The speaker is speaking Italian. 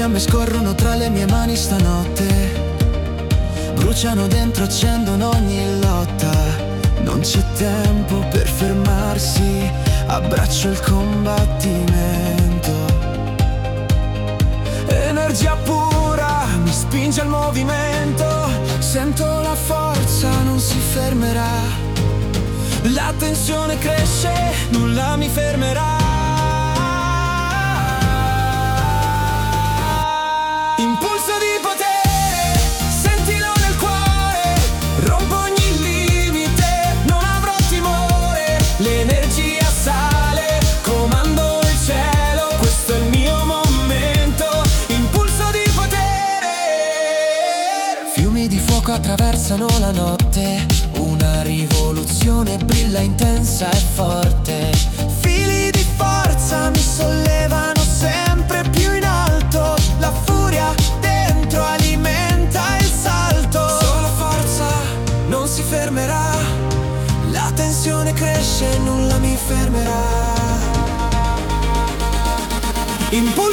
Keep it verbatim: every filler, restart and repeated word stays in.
fiamme scorrono tra le mie mani stanotte, bruciano dentro, accendono ogni lotta. Non c'è tempo per fermarsi, abbraccio il combattimento. Energia pura mi spinge al movimento, sento la forza, non si fermerà. La tensione cresce, nulla mi fermerà. Impulso di potere, sentilo nel cuore, rompo ogni limite, non avrò timore. L'energia sale, comando il cielo, questo è il mio momento. Impulso di potere. Fiumi di fuoco attraversano la notte, una rivoluzione brilla intensa e forte. Fili di forza mi sollevano sempre più in alto. La furia dentro alimenta il salto. Solo forza, non si fermerà. La tensione cresce, nulla mi fermerà. Impulso